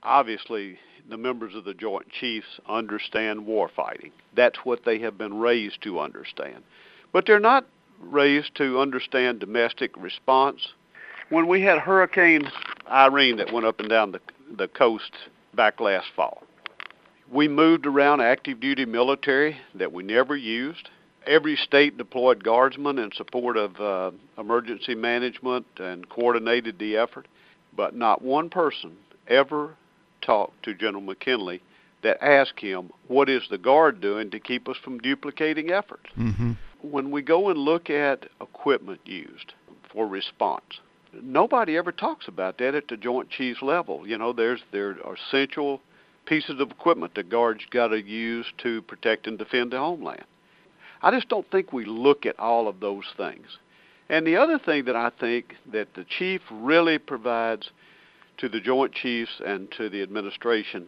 Obviously, the members of the Joint Chiefs understand warfighting. That's what they have been raised to understand. But they're not raised to understand domestic response. When we had Hurricane Irene that went up and down the coast back last fall, we moved around active duty military that we never used. Every state deployed guardsmen in support of emergency management and coordinated the effort, but not one person ever talked to General McKinley that asked him, what is the Guard doing to keep us from duplicating efforts? Mm-hmm. When we go and look at equipment used for response, nobody ever talks about that at the Joint Chiefs level. You know, there are essential pieces of equipment the Guards got to use to protect and defend the homeland. I just don't think we look at all of those things. And the other thing that I think that the Chief really provides to the Joint Chiefs and to the administration,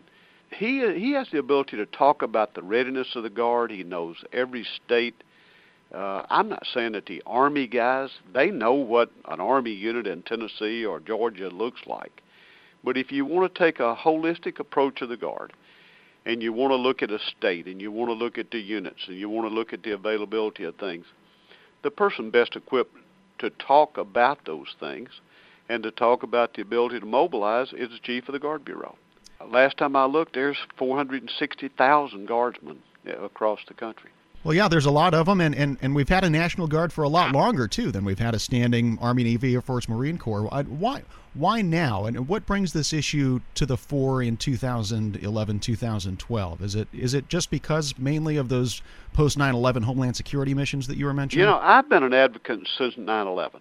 he has the ability to talk about the readiness of the Guard. He knows every state. I'm not saying that the Army guys, they know what an Army unit in Tennessee or Georgia looks like. But if you want to take a holistic approach to the Guard, and you want to look at a state, and you want to look at the units, and you want to look at the availability of things, the person best equipped to talk about those things and to talk about the ability to mobilize is the Chief of the Guard Bureau. Last time I looked, there's 460,000 Guardsmen across the country. Well, yeah, there's a lot of them, and we've had a National Guard for a lot longer, too, than we've had a standing Army, Navy, Air Force, Marine Corps. Why now, and what brings this issue to the fore in 2011, 2012? Is it just because mainly of those post-9/11 Homeland Security missions that you were mentioning? You know, I've been an advocate since 9/11.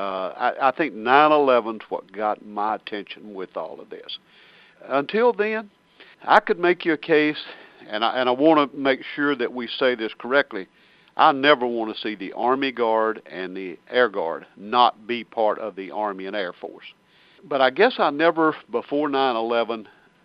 I think 9/11's what got my attention with all of this. Until then, I could make you a case, and I want to make sure that we say this correctly. I never want to see the Army Guard and the Air Guard not be part of the Army and Air Force. But I guess I never, before 9/11,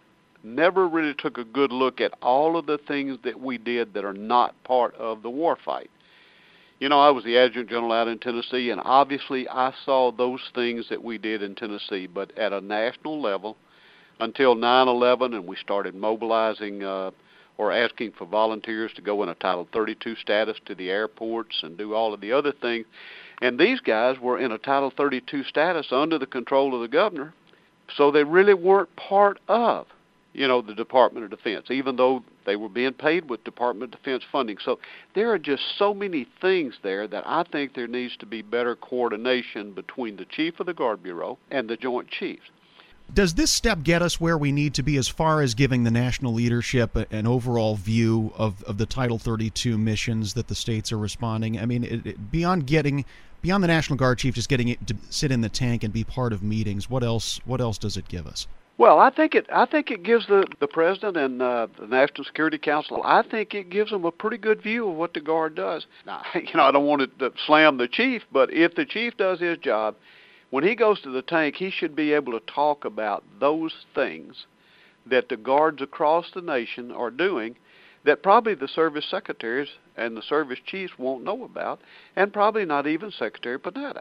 never really took a good look at all of the things that we did that are not part of the war fight. You know, I was the adjutant general out in Tennessee, and obviously I saw those things that we did in Tennessee, but at a national level, until 9/11, and we started mobilizing or asking for volunteers to go in a Title 32 status to the airports and do all of the other things. And these guys were in a Title 32 status under the control of the governor, so they really weren't part of, the Department of Defense, even though they were being paid with Department of Defense funding. So there are just so many things there that I think there needs to be better coordination between the Chief of the Guard Bureau and the Joint Chiefs. Does this step get us where we need to be as far as giving the national leadership an overall view of the Title 32 missions that the states are responding? I mean, beyond the National Guard chief just getting it to sit in the tank and be part of meetings, what else does it give us? Well, I think it gives the president and the National Security Council, I think it gives them a pretty good view of what the Guard does. Now, I don't want to slam the chief, but if the chief does his job, when he goes to the tank, he should be able to talk about those things that the Guards across the nation are doing that probably the service secretaries and the service chiefs won't know about, and probably not even Secretary Panetta.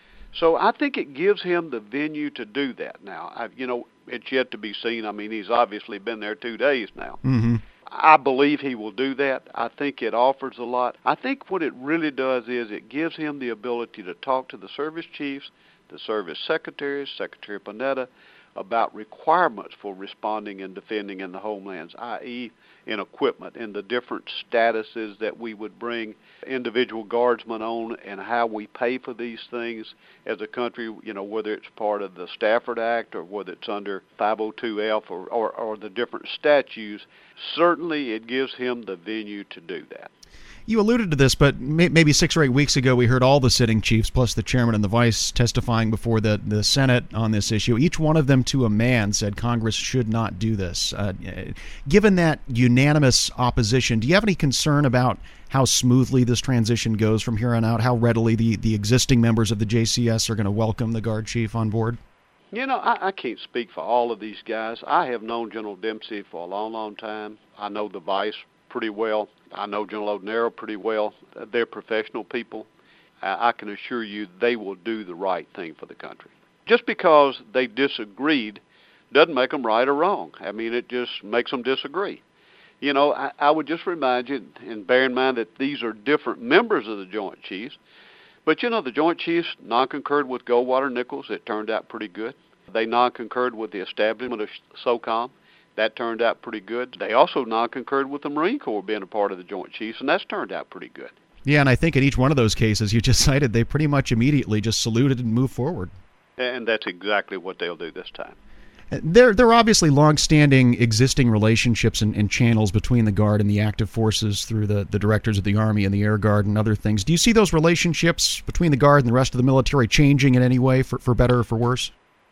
So I think it gives him the venue to do that. Now, it's yet to be seen. I mean, he's obviously been there 2 days now. Mm-hmm. I believe he will do that. I think it offers a lot. I think what it really does is it gives him the ability to talk to the service chiefs, the service secretaries, Secretary Panetta, about requirements for responding and defending in the homelands, i.e. in equipment, in the different statuses that we would bring individual guardsmen on and how we pay for these things as a country, whether it's part of the Stafford Act or whether it's under 502F or the different statutes. Certainly it gives him the venue to do that. You alluded to this, but maybe 6 or 8 weeks ago we heard all the sitting chiefs, plus the chairman and the vice, testifying before the Senate on this issue. Each one of them to a man said Congress should not do this. Given that unanimous opposition, do you have any concern about how smoothly this transition goes from here on out, how readily the existing members of the JCS are going to welcome the Guard chief on board? I can't speak for all of these guys. I have known General Dempsey for a long, long time. I know the vice pretty well. I know General O'Neill pretty well. They're professional people. I can assure you they will do the right thing for the country. Just because they disagreed doesn't make them right or wrong. I mean, it just makes them disagree. I would just remind you, and bear in mind that these are different members of the Joint Chiefs, but the Joint Chiefs non-concurred with Goldwater-Nichols. It turned out pretty good. They non-concurred with the establishment of SOCOM. That turned out pretty good. They also non-concurred with the Marine Corps being a part of the Joint Chiefs, and that's turned out pretty good. Yeah, and I think in each one of those cases you just cited, they pretty much immediately just saluted and moved forward. And that's exactly what they'll do this time. There are obviously long-standing existing relationships and channels between the Guard and the active forces through the directors of the Army and the Air Guard and other things. Do you see those relationships between the Guard and the rest of the military changing in any way, for better or for worse?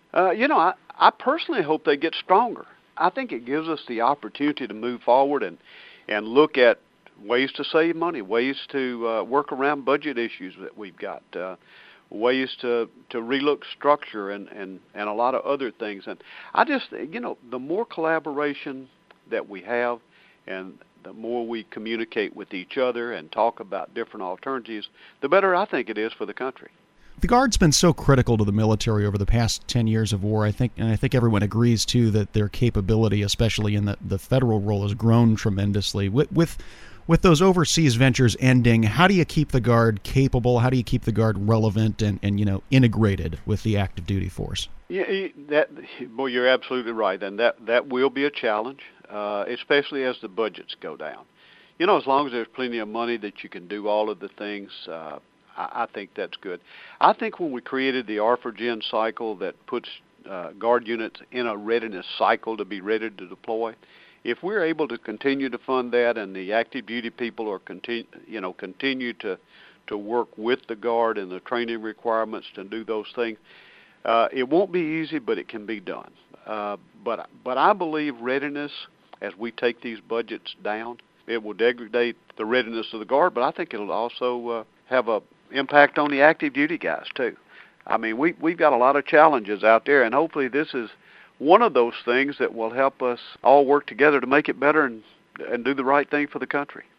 I personally hope they get stronger. I think it gives us the opportunity to move forward and look at ways to save money, ways to work around budget issues that we've got, ways to relook structure and a lot of other things. And I just, the more collaboration that we have and the more we communicate with each other and talk about different alternatives, the better I think it is for the country. The Guard's been so critical to the military over the past 10 years of war. I think everyone agrees, too, that their capability, especially in the federal role, has grown tremendously. With those overseas ventures ending, how do you keep the Guard capable? How do you keep the Guard relevant and integrated with the active duty force? Yeah, you're absolutely right, and that will be a challenge, especially as the budgets go down. As long as there's plenty of money that you can do all of the things, I think that's good. I think when we created the ARFA-GEN cycle that puts Guard units in a readiness cycle to be ready to deploy, if we're able to continue to fund that and the active duty people are continue to work with the Guard and the training requirements to do those things, it won't be easy, but it can be done. But I believe readiness, as we take these budgets down, it will degrade the readiness of the Guard, but I think it'll also have an impact on the active duty guys too. I mean, we've got a lot of challenges out there, and hopefully this is one of those things that will help us all work together to make it better and do the right thing for the country.